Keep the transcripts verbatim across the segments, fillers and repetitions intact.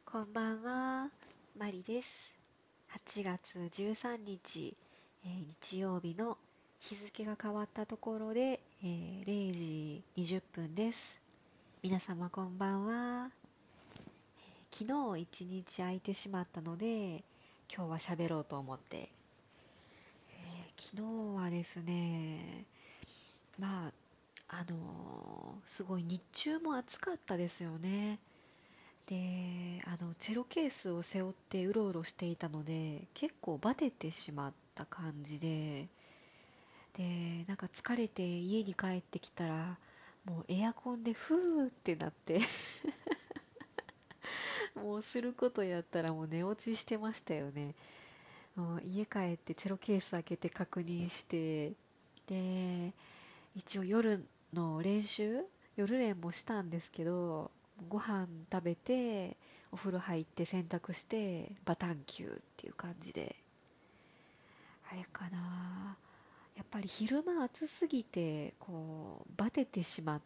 こんばんは、マリです。はちがつじゅうさんにち、えー日曜日の日付が変わったところで、えーれいじにじゅっぷんです。皆様こんばんは。昨日一日空いてしまったので、今日は喋ろうと思って。えー昨日はですね、まあ、あのーすごい日中も暑かったですよね。で、あの、チェロケースを背負ってうろうろしていたので、結構バテてしまった感じで、で、なんか疲れて家に帰ってきたら、もうエアコンでフーってなってもうすることやったらもう寝落ちしてましたよね。もう家帰ってチェロケース開けて確認して、で、一応夜の練習、夜練もしたんですけど、ご飯食べて、お風呂入って洗濯して、バタンキューっていう感じで、あれかな。やっぱり昼間暑すぎて、こう、バテてしまって、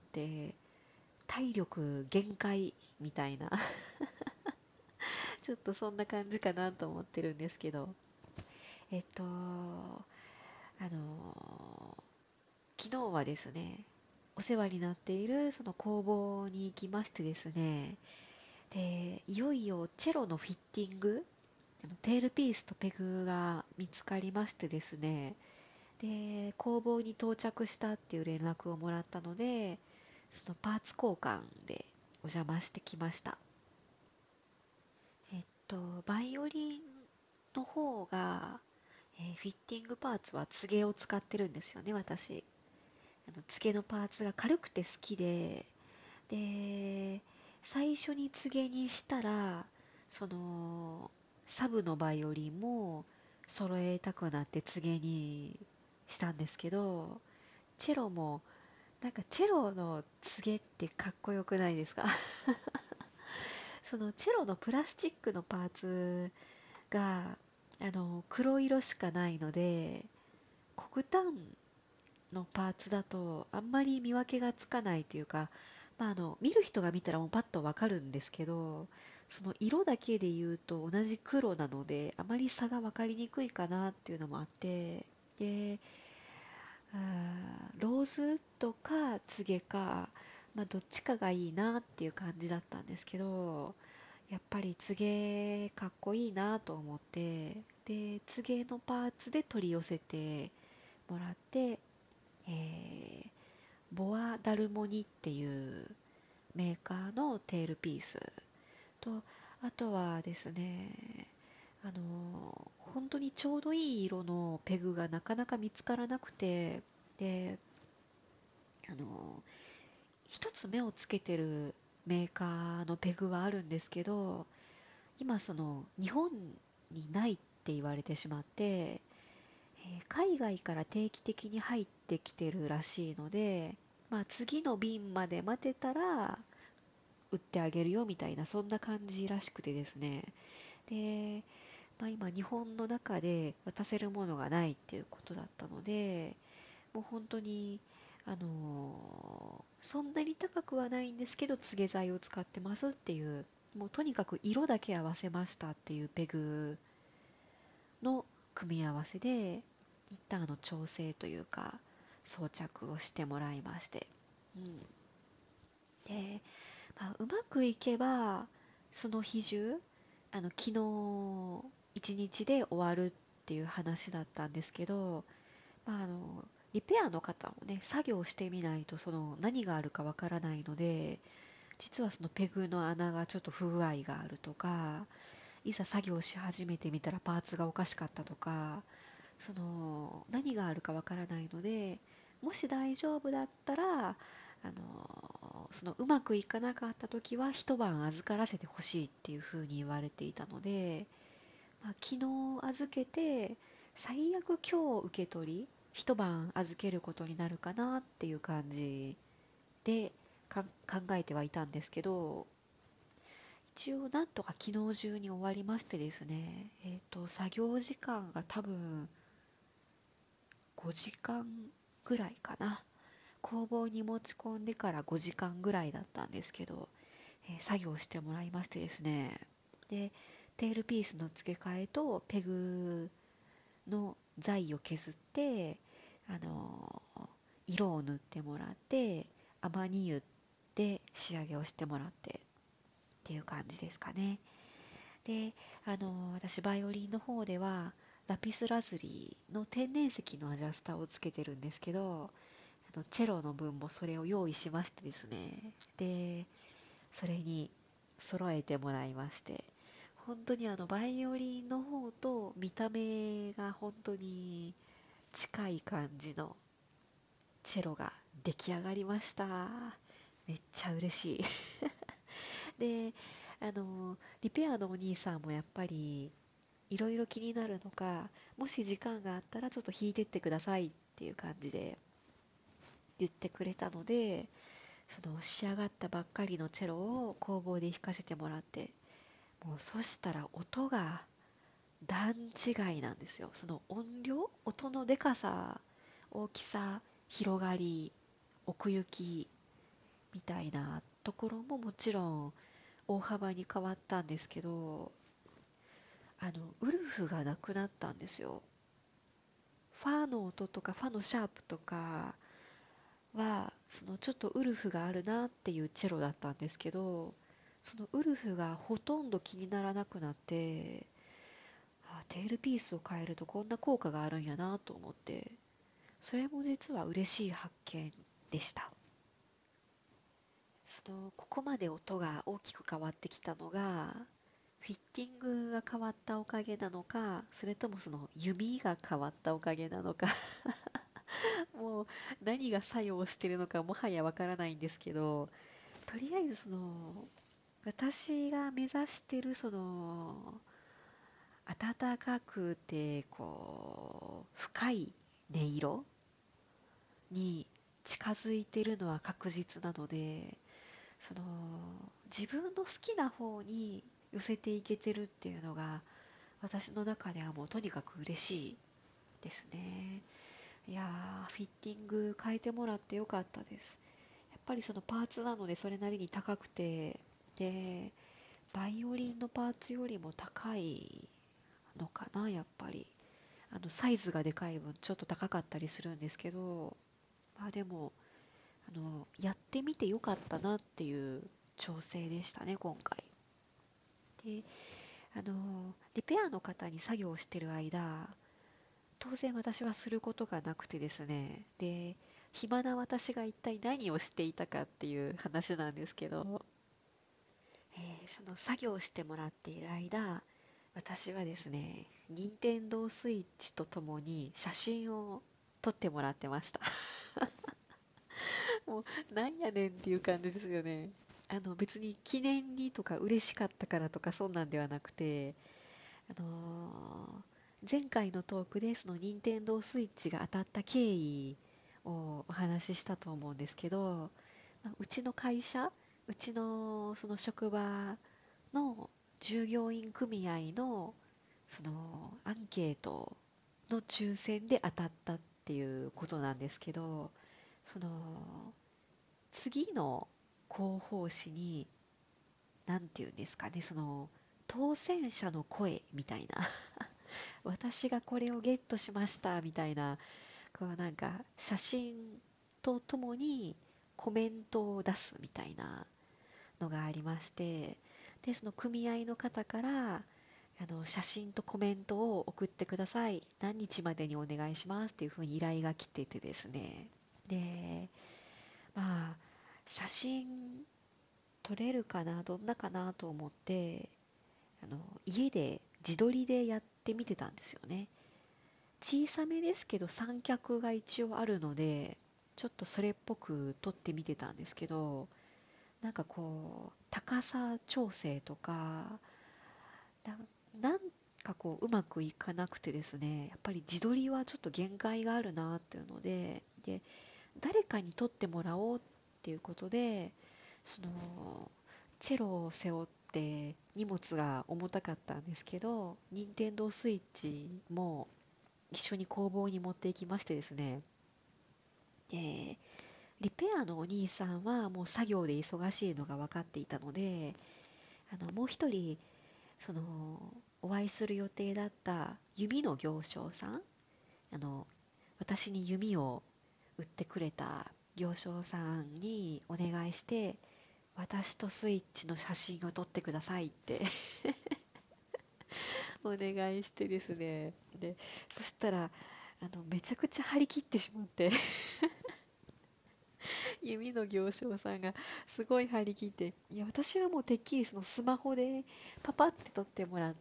体力限界みたいなちょっとそんな感じかなと思ってるんですけど、えっと、あの昨日はですね、お世話になっているその工房に行きましてですね、で、いよいよチェロのフィッティング、あのテールピースとペグが見つかりましてですね、で、工房に到着したっていう連絡をもらったので、そのパーツ交換でお邪魔してきました。えっと、バイオリンの方が、えーフィッティングパーツはツゲを使ってるんですよね、私。あの、ツゲのパーツが軽くて好きで、で、最初に告げにしたら、その、サブのバイオリンも揃えたくなって告げにしたんですけど、チェロも、なんかチェロの告げってかっこよくないですか？そのチェロのプラスチックのパーツが、あの、黒色しかないので、黒炭のパーツだとあんまり見分けがつかないというか、まあ、あの見る人が見たらもうパッとわかるんですけど、その色だけで言うと同じ黒なのであまり差が分かりにくいかなっていうのもあって、で、あーローズウッドかツゲか、まあ、どっちかがいいなっていう感じだったんですけど、やっぱりツゲかっこいいなと思って、でツゲのパーツで取り寄せてもらって、えーボアダルモニっていうメーカーのテールピースと、あとはですね、あの本当にちょうどいい色のペグがなかなか見つからなくて、で、あの一つ目をつけてるメーカーのペグはあるんですけど、今その日本にないって言われてしまって、えー海外から定期的に入ってきてるらしいので、まあ、次の便まで待てたら売ってあげるよみたいな、そんな感じらしくてですね。で、まあ、今日本の中で渡せるものがないっていうことだったので、もう本当にあのーそんなに高くはないんですけど、告げ剤を使ってますっていう、もうとにかく色だけ合わせましたっていうペグの組み合わせで、一旦あの調整というか、装着をしてもらいまして。うん。で、まあ、うまくいけば、その日中、あの、昨日一日で終わるっていう話だったんですけど、まあ、あの、リペアの方もね、作業してみないとその何があるかわからないので、実はそのペグの穴がちょっと不具合があるとか、いざ作業し始めてみたらパーツがおかしかったとか、その何があるかわからないので、もし大丈夫だったら、あのそのうまくいかなかった時は一晩預からせてほしいっていうふうに言われていたので、まあ、昨日預けて、最悪今日受け取り、一晩預けることになるかなっていう感じでか考えてはいたんですけど、一応なんとか昨日中に終わりましてですね、えっと、作業時間が多分ごじかんぐらいかな。工房に持ち込んでからごじかんぐらいだったんですけど、えー作業してもらいましてですね。 で、テールピースの付け替えとペグの材を削って、あの色を塗ってもらって、アマニ油で仕上げをしてもらってっていう感じですかね。で、あの私バイオリンの方ではラピスラズリの天然石のアジャスターをつけてるんですけど、あのチェロの分もそれを用意しましてですね。で、それに揃えてもらいまして、本当にあのバイオリンの方と見た目が本当に近い感じのチェロが出来上がりました。めっちゃ嬉しい。で、あの、リペアのお兄さんもやっぱりいろいろ気になるのか、もし時間があったらちょっと弾いてってくださいっていう感じで言ってくれたので、その仕上がったばっかりのチェロを工房で弾かせてもらって、もうそしたら音が段違いなんですよ。その音量、音のでかさ、大きさ、広がり、奥行きみたいなところももちろん大幅に変わったんですけど、あの、ウルフがなくなったんですよ。ファの音とかファのシャープとかは、そのちょっとウルフがあるなっていうチェロだったんですけど、そのウルフがほとんど気にならなくなって、あ、テールピースを変えるとこんな効果があるんやなと思って、それも実は嬉しい発見でした。その、ここまで音が大きく変わってきたのが、フィッティングが変わったおかげなのか、それともその弓が変わったおかげなのかもう何が作用してるのかもはやわからないんですけど、とりあえずその、私が目指してるその、暖かくて、こう、深い音色に近づいてるのは確実なので、その、自分の好きな方に寄せていけてるっていうのが、私の中ではもうとにかく嬉しいですね。いやー、フィッティング変えてもらってよかったです。やっぱりそのパーツなのでそれなりに高くて、で、バイオリンのパーツよりも高いのかな、やっぱり。あの、サイズがでかい分ちょっと高かったりするんですけど、まあでも、あの、やってみてよかったなっていう調整でしたね、今回。で、あの、リペアの方に作業してる間、当然私はすることがなくてですね、で、暇な私が一体何をしていたかっていう話なんですけど、えーその作業してもらっている間、私はですね、任天堂スイッチとともに写真を撮ってもらってました。もう、なんやねんっていう感じですよね。あの、別に記念にとか嬉しかったからとかそんなんではなくて、あのー前回のトークでその任天堂スイッチが当たった経緯をお話ししたと思うんですけど、まあうちの会社、うちのその職場の従業員組合のそのアンケートの抽選で当たったっていうことなんですけど、その次の広報誌に、なんていうんですかね、その当選者の声みたいな私がこれをゲットしましたみたいな、こうなんか写真とともにコメントを出すみたいなのがありまして、で、その組合の方から、あの、写真とコメントを送ってください。何日までにお願いしますっていうふうに依頼が来ててですね。で、まあ、写真撮れるかな、どんなかなと思って、あの、家で自撮りでやってみてたんですよね。小さめですけど三脚が一応あるので、ちょっとそれっぽく撮ってみてたんですけど、なんかこう、高さ調整とか、な、なんかこう、うまくいかなくてですね、やっぱり自撮りはちょっと限界があるなっていうので、で、誰かに撮ってもらおうっていうことで、その、チェロを背負って荷物が重たかったんですけど、任天堂スイッチも一緒に工房に持っていきましてですね、で、リペアのお兄さんはもう作業で忙しいのが分かっていたので、あの、もう一人、 そのお会いする予定だった弓の行商さん、あの私に弓を売ってくれた行商さんにお願いして、私とスイッチの写真を撮ってくださいってお願いしてですね。で、そしたら、あの、めちゃくちゃ張り切ってしまって弓の行商さんがすごい張り切って、いや、私はもうてっきりそのスマホでパパって撮ってもらった、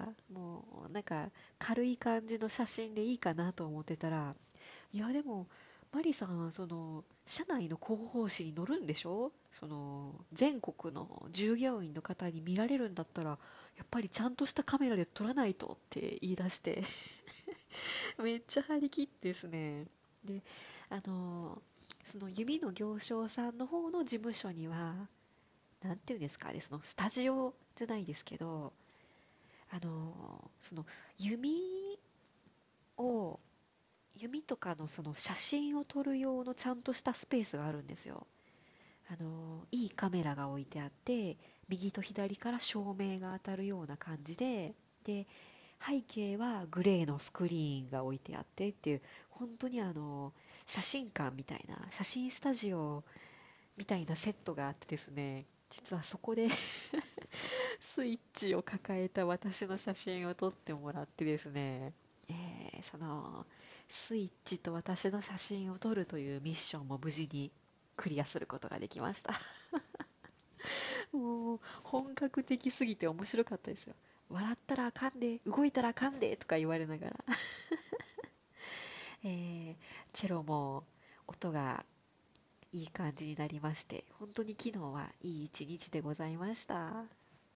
もうなんか軽い感じの写真でいいかなと思ってたら、いや、でも、マリさん、その、社内の広報誌に載るんでしょ？その、全国の従業員の方に見られるんだったら、やっぱりちゃんとしたカメラで撮らないとって言い出してめっちゃ張り切ってですね。で、あの、その指の行商さんの方の事務所には、なんていうんですかね、そのスタジオじゃないですけど、あの、その弓を弓とかのその写真を撮る用のちゃんとしたスペースがあるんですよ。あの、いいカメラが置いてあって、右と左から照明が当たるような感じで、で、背景はグレーのスクリーンが置いてあってっていう、本当にあの、写真館みたいな、写真スタジオみたいなセットがあってですね、実はそこでスイッチを抱えた私の写真を撮ってもらってですね、えーそのスイッチと私の写真を撮るというミッションも無事にクリアすることができました。もう本格的すぎて面白かったですよ。笑ったらあかんで、動いたらあかんでとか言われながら、えーチェロも音がいい感じになりまして、本当に昨日はいい一日でございました。